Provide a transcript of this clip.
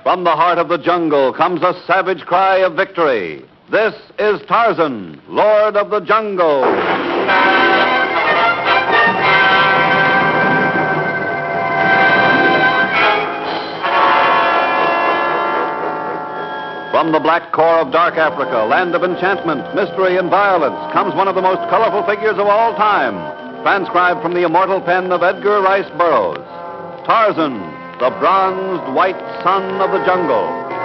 From the heart of the jungle comes a savage cry of victory. This is Tarzan, Lord of the Jungle. From the black core of dark Africa, land of enchantment, mystery, and violence, comes one of the most colorful figures of all time, transcribed from the immortal pen of Edgar Rice Burroughs. Tarzan, the bronzed white son of the jungle.